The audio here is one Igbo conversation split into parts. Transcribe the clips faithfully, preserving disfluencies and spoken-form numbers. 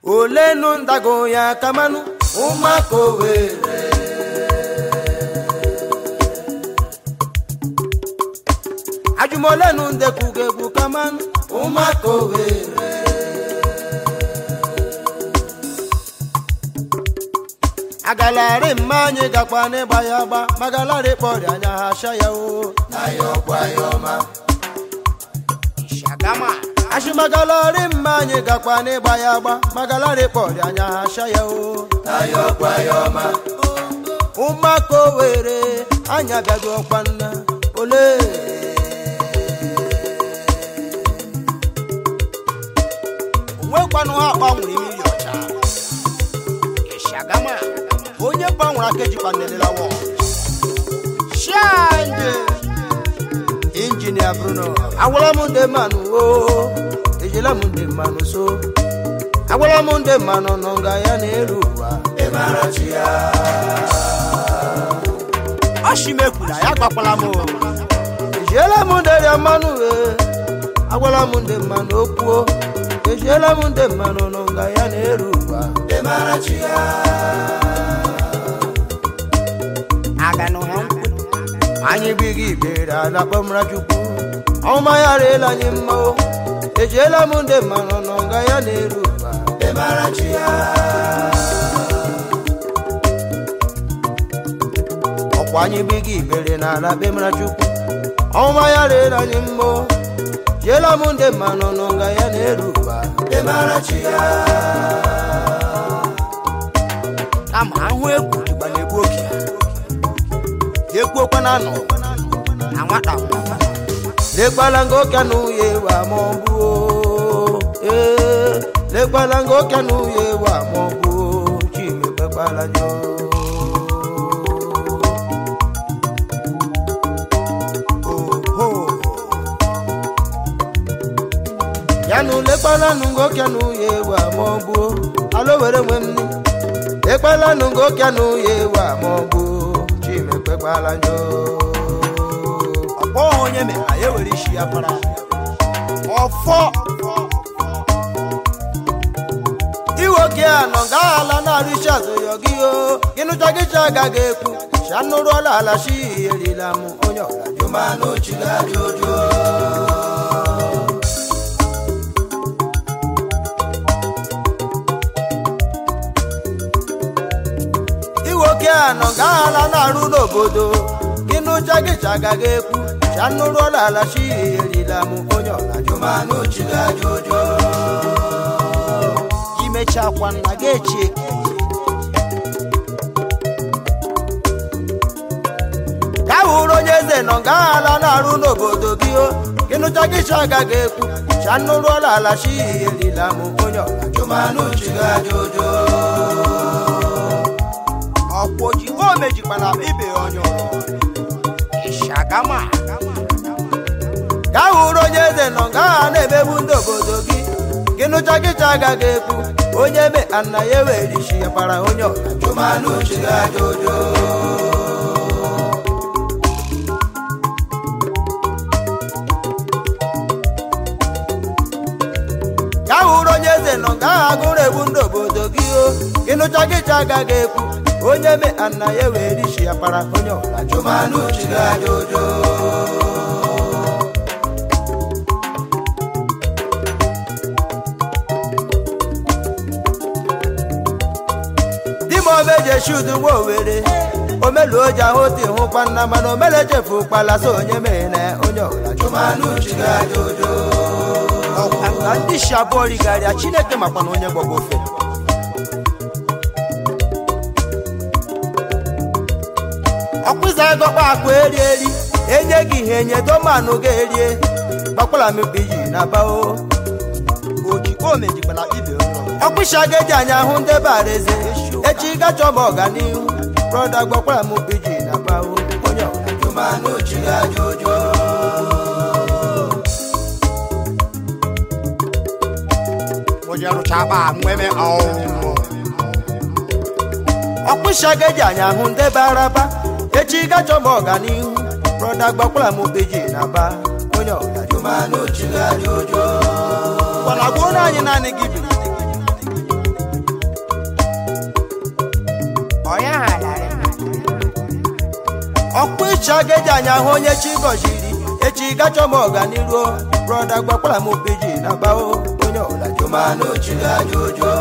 olenu ndago ya kamanu umako were ajumolenu ndekugegu kamanu umako were agalari mmanye gakwane bayaba magalari pori anya hasha ya o ayo kwayoma shagama ashi magalari mmanye gakwane bayaba magalari pori anya hasha ya o ayo kwayoma umako were anya biago kwanna ole onwe kwanu ha kwanwuri miri ocha shagama onye gbanwere akeji kwannelela wo shande engineer Bruno awala munde manu o ejela munde manu so awala munde manu nonga ya neruwa emarachia ashimekula ya gbakwala mo ejela munde ya manu e awala munde manu okuo ejela munde manu nonga ya neruwa emarachia agano anyi bigi bera la bomra juku o mayare la nyimmo ejela munde manonga ya neruba e marachia o kwanyi bigi bere na la bomra juku o mayare la nyimmo ejela munde manonga ya neruba e marachia kama ahwe kutibane boki ekwo kwana no anwata le kwalango kanu ye wa mombu eh le kwalango kanu ye wa mombu chime kwalango oh oh yanu le kwalango kanu ye wa mombu alo were mwemni le kwalango kanu ye wa mombu Balanjo opo onye me aye were shi apara ofo iwo ki anonga ala na risha zo yogi o kinu jagi jaga geku shanuru ala la shi erila mu onyo la juma no chiga jojo iwo ki anonga ala na ru n'obodo kinu jagi jaga geku shanuru ala la shi erila mu onyo la juma no chiga jojo imecha kwa na gechi Kawuro nyeze nonga ala na ru n'obodo gi o kinu jagi jaga geku shanuru ala la shi erila mu onyo la juma no chiga jojo Opoji o meji pana ibe onyo Ishagama Kawuro nyeze nonga na ebebu ndobodo gi kinu jagi jaga geku onye me anna ye weri shi para onyo juma no chiga jojo Kawuro nyeze nonga agure ebu ndobodo gi o kinu jagi jaga geku onye me anna ye weri shi para onyo juma no chiga jojo Omeje shudu wo were omelu oja hoti hu panna mano meleje fu pala so onye mene onyo la juma no chiga jojo anga ndi shabori gari a Chineke makwa na onye gbogbo ofe akwiza go pa akwa eri eri enye gi ihe enye do manu ga erie gbakwala mi biji na ba o oji ko meji pala ibe o akwisha geji anya hu nde bareze echi ga chomo organiu brother gbokwara mu biji na ba o onye juma no chiga jojo ojaru chaba mweme o akwisha geji anya hu nde baraba echi ga chomo organiu brother gbokwara mu biji na ba onye juma no chiga jojo wala gona anyi nani gibi ọkpụcha geji anya hụ onye chi gọziri echi gachọ m ọganiru brọda gbakwara m piji na bao onye ọla jụmanụ chiri aja ụjọ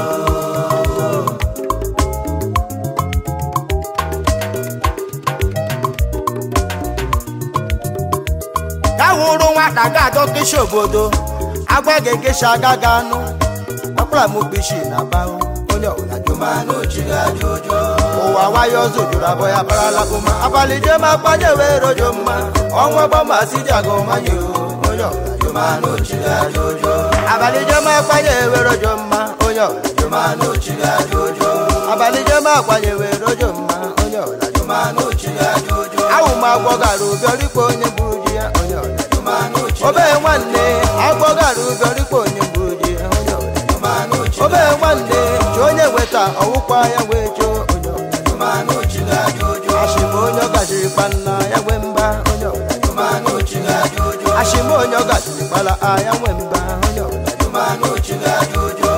ka hụrụ nwata ga-adọ keshi obodo agwa ga-ekeshi aga ga anụ gbakwara m piji na bao onye ọla jụmanụ chiri aja ụjọ ụwa nwayọ ọzọ jụrụ abụọ ya barala ụma abalị jem akpanye wee rojo mma ọnwa gbamasị dị agụ manye onye ọla jụmanụ chiri aja ụjọ abalị jem akpanye wee rojo mma onye ọla jụmanụ chiri aja ụjọ abalị jem akpanye wee rojo mma onye ọla jụmanụ chiri aja ụjọ awụ m agwọ gara ụbịọrikpo onye buru ji ya onye ọla jụmanụ chiri obe nwanne agwọ gara ụbịọrikpo onye buru ji ya onye ọla jụmanụ chiri obe nwanne chi onye weta ọwụkwa ya wee choo onye ọla jụmanụ chiri aja ụjọ ashịm onye ọ gajiri kpanna ya nwee mba onye ọla jụmanụ chiri aja ụjọ ashịm onye ọ gajiri kpala ya nwee mba onye ọla jụmanụ chiri aja ụjọ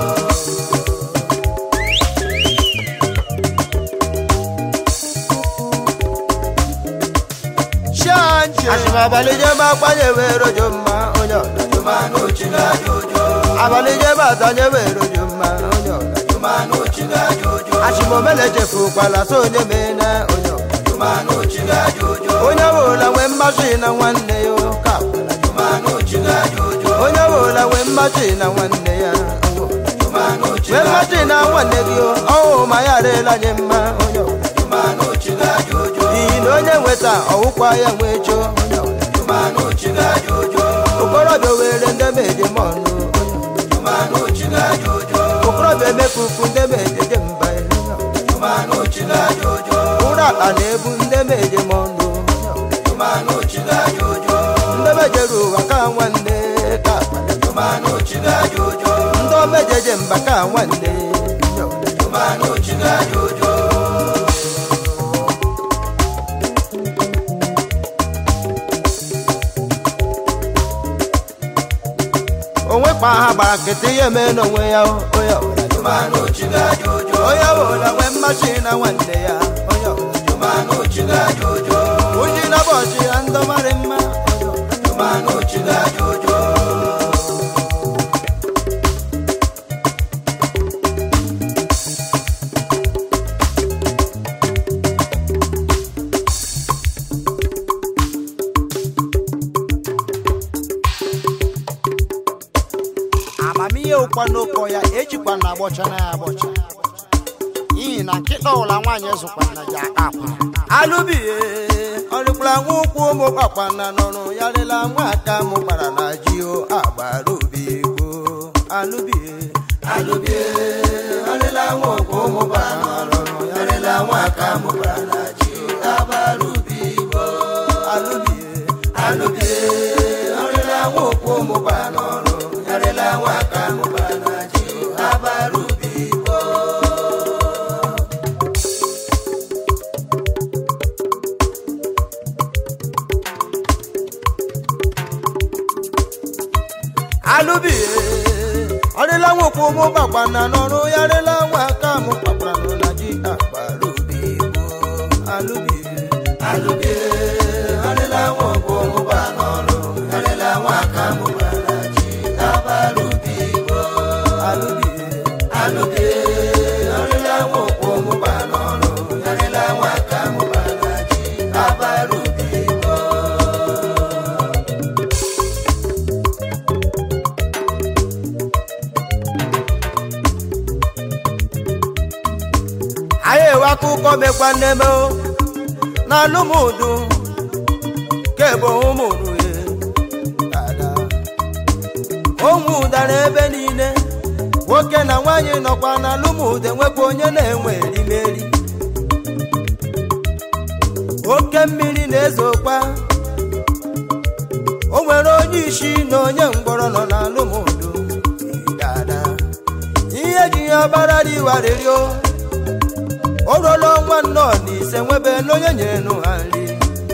ashịm abalị jem akpanye wee rojo mma onye ọla jụmanụ chiri aja ụjọ abalị jem atanye wee rojo mma onye ọla jụmanụ chiri aja ụjọ ashịm omele chefukwala so onye mena onye ọla jụmanụ chiri aja ụjọ onye ọbụla nwee mmasị na nwanne ya ka akwala jụmanụ chiri aja ụjọ onye ọbụla nwee mmasị na nwanne ya nwee mmasị na nwanne gị ọhụ ma ya arịla nye mma onye ọla jụmanụ chiri aja ụjọ n'ihi na onye nweta ọwụkwa ya nwee choo onye ọla jụmanụ chiri aja ụjọ okorobịa were ndị meje mọnụ onye ọla jụmanụ chiri aja ụjọ okorobịa emefufu ndị mejeje mba jụmanụ chiri aja ụjọ ụra akpa na-ebu ndị meje mọnụ jụmanụ chiri aja ụjọ ndị mejere ụwa ka nwanne ka akpana jụmanụ chiri aja ụjọ ndị omejeje mba ka nwanne jụmanụ chiri aja ụjọ onwe kpa ha gbara nkịtị ihe mee n'onwe ya onye ọbụla jụmanụ chiri aja ụjọ onye ọbụla nwee mmasị na nwanne ya onye ọbụla jụmanụ chiri aja ụjọ uji na bọchị ya ndọ marị mma onye ọbụla jụmanụ chiri aja ụjọ amamihe ụkwa n'ụkọ ya ejikwa na agbọcha na ya agbọcha n'ihi na nkịta ụla nwaanyị zụkwa na ji aka akwa alụbihe ọrịkwara nwa ụkwụ ụmụ kpakwana n'ọrụ ya rịla nwa aka mụ gbara na ji o agbara obi igbo alụbihe alụbihe ọrịla nwa ụkwụ ụmụ gbara n'ọrụ ya rịla nwa aka mụ gbara na ji o agbara obi igbo alụbihe alụbihe ọrịla nwa ụkwụ ụmụ gbara n'ọrụ yarela nwa aka mụ gbara na ji o agbara obi igbo alụbihe ọrịla nwokwu ụmụ gbakwana n'ọrụ yarela nwa aka mụ kpakwara na ji agbara obi igbo alụbihe alụbihe ọrịla nwokwu ụmụ gba n'ọrụ yarela nwa aka mụ gbara na ji agbara obi igbo alụbihe alụbihe ọrịla nwokwu ụmụ gba n'ọrụ yarela nwa aka mụ gbara na ji agbara obi igbo anyị ewe akụkọ mekwa nneme na alụmụdụ kebo ụmụrụ onwe ụda n'ebe niile nwoke na nwaanyị nọkwa na alụmụdụ enwekwa onye na-enwe erimeri oke mmiri na-ezokwa o nwere onye isi na onye mgbọrọ nọ na alụmụdụ ihe ji ya ọbara dị warịrịo o ruola ọnwa nnọọ na ise nwebe n'onye nyere nụ ha nri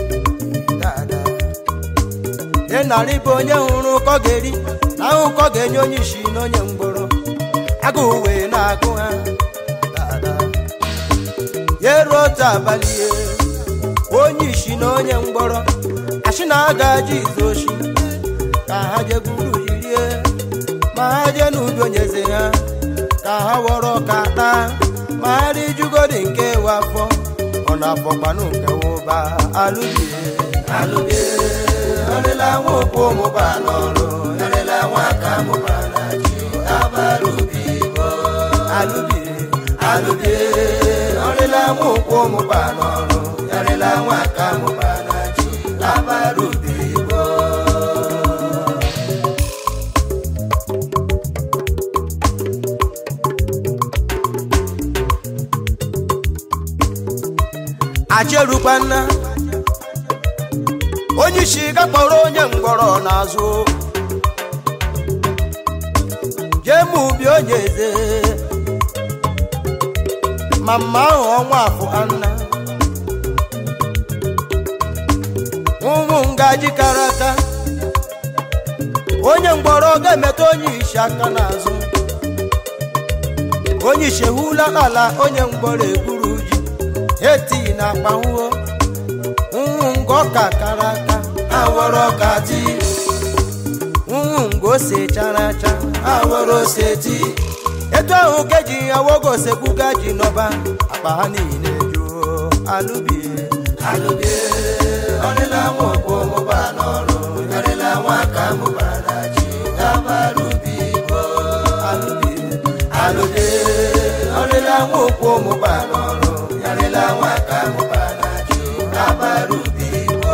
ị narị bụ onye hụrụ ụkọ ga-eri na ahụ ụkọ ga-enye onye isi na onye mgbọrọ agụụ wee na-agụ ha ya eruo otu abalị onye isi na onye mgbọrọ asị na agaji izochi ka ha je gburu jirie ma ha je n'ubi onyeze ha ka ha wọrọ ka taa ma ha rijugodi nke wafọ ọ na-afọkwanụ nke wụba alụbie alụbie ọrịla nwa okwu mụba n'ọrụ ọrịla nwa aka mụba na ji abarubi igbo alụbie alụbie ọrịla nwa okwu mụba n'ọrụ ọrịla nwa aka mụba na ji abarubi igbo acherukwana onye isi gakpọrọ onye mgbọrọ n'azụ jee ma ubi onye eze ma mma ahụ ọnwa afọ anna ụmụ ngaji kara aka onye mgbọrọ ga-emetụ onye isi aka n'azụ onye isi ehula ala onye mgbọrọ egburu ji eti na akpanwuo ụmụ ngo ka kara aka awọrọ ka ti ụmụ ngo se chara acha awọrọ ose ti etu ahụ keji awogo seguga ji nọba akpa ha niile juo alụbie alụbie ọrịla nwa okwu mụba n'ọrụ ọrịla nwa aka mụba na ji abarubi igbo alụbie alụbie ọrịla nwa okwu mụba n'ọrụ ọrịla nwa aka mụba na ji abarubi igbo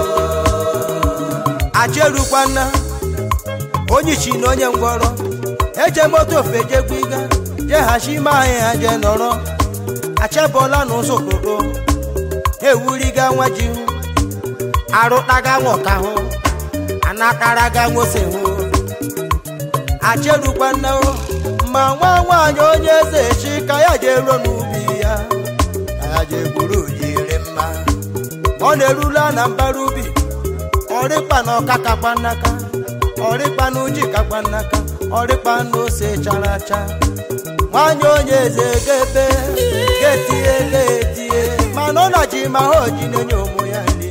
acherukwana onye isi na onye ngwọrọ eje moto fejegwiga je hashima ahịa je nọrọ achebọla n'ụzọ okpoko ewuriga nwa ji hụ arụtaga nwoka hụ anakaraga nwose hụ acherukwana ma nwa nwaanyị onye eze echi ka ya je ruo n'ubi ya ka ya je gburu jiri mma ọ na-erula na mbara ubi ọrịkpa na ọka kakwa n'aka ọrịkpa na uji kakwa n'aka ọrịkpa na ose chara acha nwanyị onye eze gebe getie getie mana ọ na ji ma ha oji na-enye ụmụ ya nri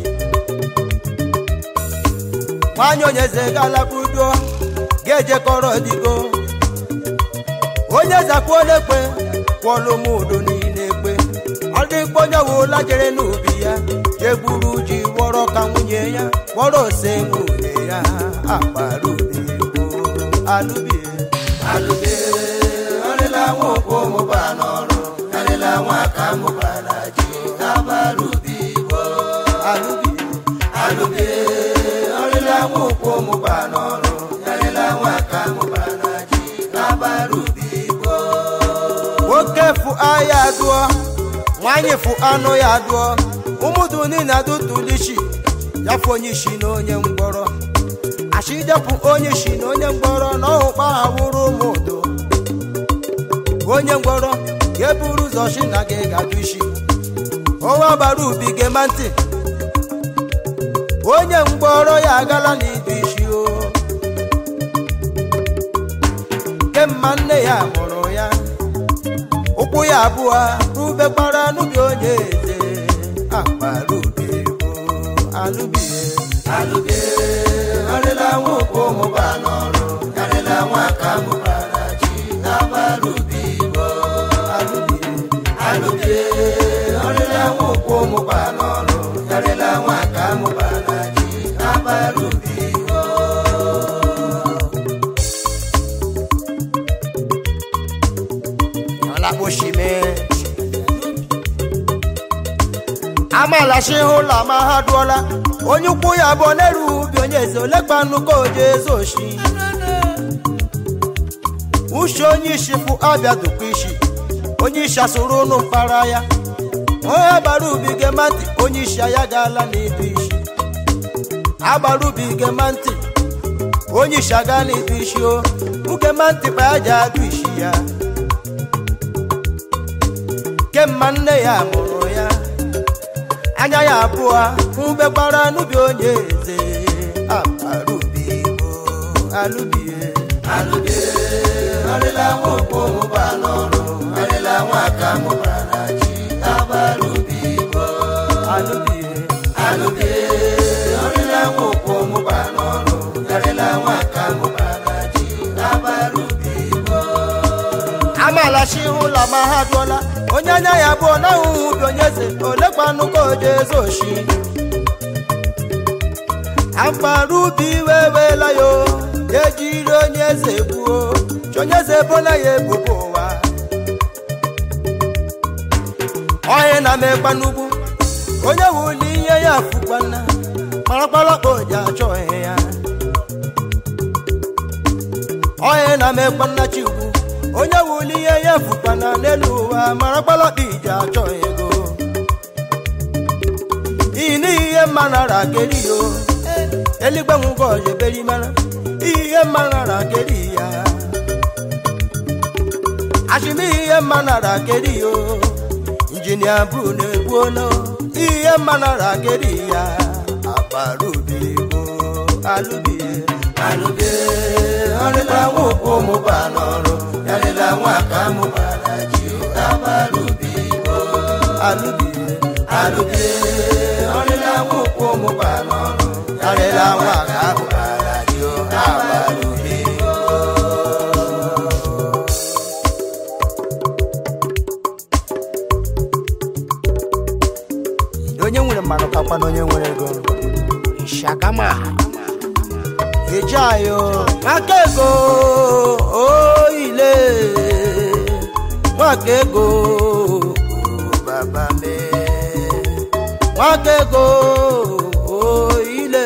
nwanyị onye eze galakpudo ga-ejekọrọ digo onye zakwuolekwe kwọlụmụdo niile ekpe ọ dịkpa onye wụla jere n'ubi ya jegburu ji wọrọ ka nwunye ya wọrọ ose nwunye ya akparubi igbo alụbie alụbie ọrịla nwa okwu mụba n'ọrụ ọrịla nwa aka mụba na ji abarubi igbo alụbie alụbie ọrịla nwa okwu mụba n'ọrụ ọrịla nwa aka mụba na ji abarubi igbo nwoke fụ aya dụọ nwanyị fụ anụ ya dụọ ụmụdụ niile adụtụlishi ya fụ onye isi na onye mgbọrọ ashijapụ onye isi na onye mgbọrọ na ọhụkpa ha wụrụ ụmụdụ onye mgbọrọ ga-eburu ụzọ shi na gị ga-adụ isi ọnwa bara ubi gema ntị onye mgbọrọ ya agala n'idu isi o kemma nne ya mụrụ ya ụkwụ ya abụọ rubekwara n'ubi onye eze akparubi igbo alụbie alụbie ọrịla nwa okwu mụba n'ọrụ ọrịla nwa aka mụba na ji abarubi igbo alụbie alụbie ọrịla nwa okwu mụba n'ọrụ ọrịla nwa aka mụba na ji abarubi igbo ọlakposhime amalashi ụlọ ma ha dụọla onye ukwu ya bụ n'eru ubi onye eze olekpa nnukwu oje eze oshi uche onye isi fụ abịa dụkwa isi onye isi asụrụ ụnụ mkpara ya onye gbara ubi gema ntị onye isi ya gaala n'idu isi agbara ubi gema ntị onye isi aga n'idu isi o ugema ntị kpa ya ji adụ isi ya kemma nne ya mụrụ ya anya ya abụọ mbegbara n'ubi onye eze akparubi igbo alụbie alụbie ọrịla nwa okwu mụba n'ọrụ ọrịla nwa aka mụba na ji abarubi igbo alụbie amala shi hụla ma ha dụọla onye anya ya bụ na ahụhụ bi onye eze olekwanụ ka o ji eze oshi akpara ubi wewela yo ejiri onye eze gbuo onye eze bola ya ebubo ụwa onye na-amekwa n'ugwu onye wuli ihe ya fukwana marakpalakpa oji achọ ihe ya onye na-amekwa nna chikwu onye wuli ihe ya fukwana n'elu ụwa marakpalakpa iji achọ ego iyi n'ihe mmanara keri yo eligwe nwụgo ojeberi mara ihe mmanara keri ya ashimi ihe mmanara keri yo injinia bru na-egbuola ihe mmanara keri ya abarubigo alubie alubie ọrịla nwụkwụ mụba n'ọrụ yarịla nwaka mụbara ji abarubigo alubie alubie ọrịla nwụkwụ mụba n'ọrụ yarịla nwaka mụbara ji abarubigo onye nwere mmanụ kakwa na onye nwere ego shagama ejayo maka ego oile maka ego baba me maka ego oile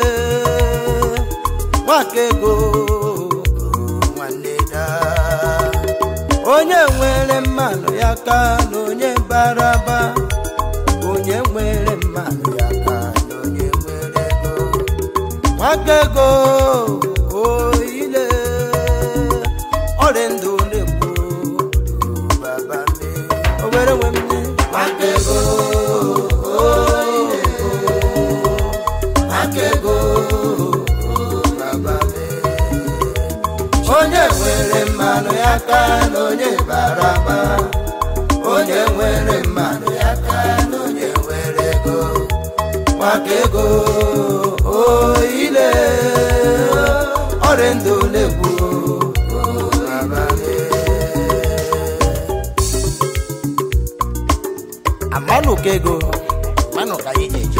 maka ego nwanne da onye nwere mmanụ ya ka na onye baraba onye nwere mmanụ ya ka na onye nwere ego maka ego oile ọrịa ndụ na-ekwu baba me obere nwe m maka ego oile maka ego baba me onye nwere mmanụ ya ka na onye baraba onye nwere mmanụ ya ka na onye nwere ego maka ego oile ọrịa ndụ na-ekwu amanụ ka ego manụ ka ije je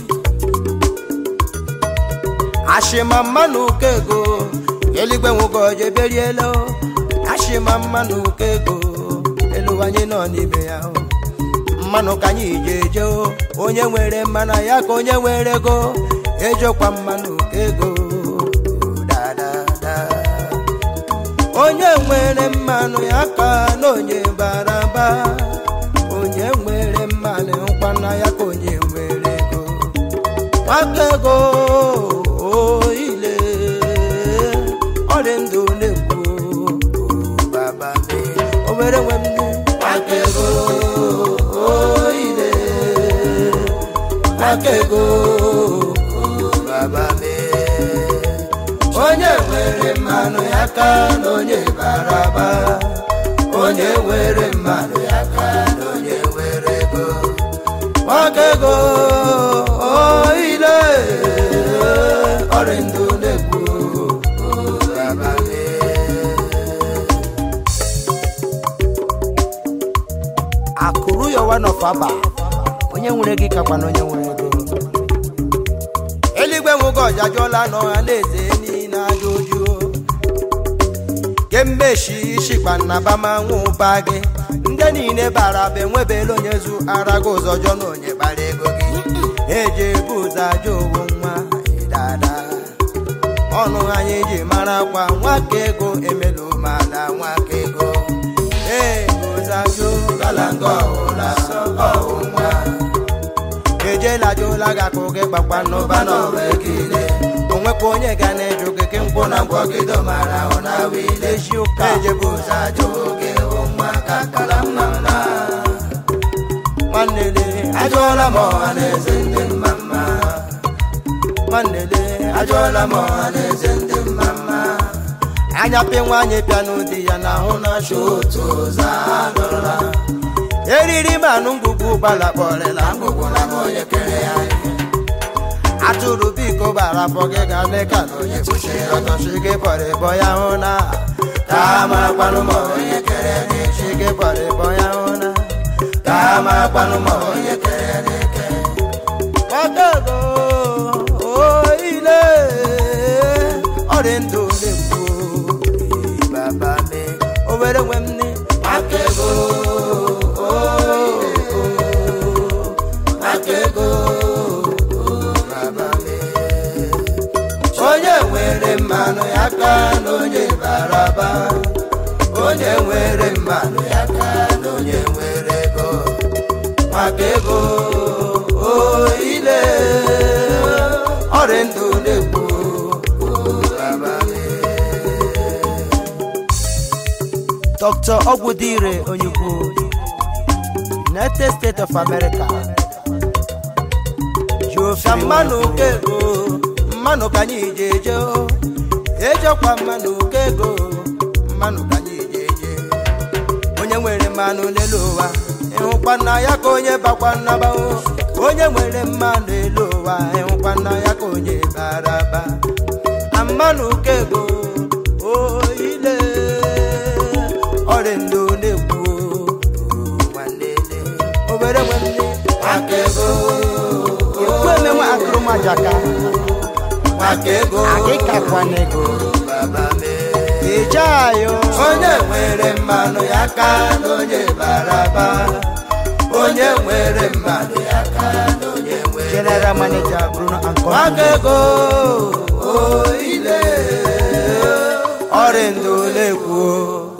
ashima mmanụ ka ego eligwe nwụgo jeberiela ashima mmanụ ka ego elu anyị nọ n'ime ya mmanụ ka anyị ije eje onye nwere mmanụ ya ka onye nwere ego ejekwa mmanụ ka ego dadada onye nwere mmanụ ya ka na onye baraba onye nwere mmanụ nkwana ya ka onye nwere ego maka ego oile ọrịa ndụ na-ekwu baba me obere nwe m maka ego oile maka ego baba me onye nwere mmanụ ya ka na onye baraba onye nwere mmanụ ya ka na onye nwere ego maka ego oile ọrịa ndụ na-ekwu baba me akụrụ ya one of aba onye nwere gị kakwa na onye nwere ego eligwe nwụgo ọjajụọla n'ọha na-eze niile aja ojuo kemgbe shi shikpa na bama nwụba gị ndị niile bara be nwebela onye zu ara gị ụzọ jọ na onye kpara ego gị eji ebu ụzọ aja owo nwa dada ọnụ anyị ji mara kwa nwaka ego emelu mana nwaka ego ee ụzọ aja galanga ọhụla ọhụ nwa ejela jụla gị akụ gị gbakwa n'ụba n'ọrụ ekile onwekwa onye ga na-eju gị ke nkwụ na mgbọgido mara ahụ na wile ji ụka ejebu ụzọ ajụ oge nwa ka kala mma na nwanne ajụọla m ọha na eze ndị mma mma nwanne ajụọla m ọha na eze ndị mma mma anya pị nwaanyị pịa n'ụdị ya na ahụ na-achụ otu ụzọ adọrọla eriri manụ ngwugwu gbala kpọrịla ngwugwu na onye kere ya atụrụ biko gbara afọ gị ga leka na onye kwụsịrị ọtọ chi gị pọrọ ịbọ ya hụ na ka ma kpanụ ma onye kere n'echi gị pọrọ ịbọ ya hụ na ka ma kpanụ ma onye kere n'eke gbadago oile ọrị ndụ na-ekwu baba me obere nwe m ni akego akego baba me onye nwere mmanụ ya ka na onye baraba onye nwere mmanụ ya ka na onye nwere ego maka ego oile ọrị ndụ na-ekwu baba me Doctor Ogwudire Onyukwu United States of America Jofia mmanụ kego mmanụ ka anyị jeje ejekwa mmanụ kego mmanụ ka anyị jeje onye nwere mmanụ n'elu ụwa ịhụkwa na ya ka onye bakwa nnaba onye nwere mmanụ n'elu ụwa ịhụkwa na ya ka onye baraba na mmanụ kego oile ọrị ndụ na-ekwu nwanlele obere nwanne akego ekwu emenwe akụrụmajaka akego agịkakwanego baba me ijayo onye nwere mmanụ ya ka na onye baraba onye nwere mmanụ ya ka na onye nwere General Manager Bruno Ankon akego oile ọrị ndụ na-ekwu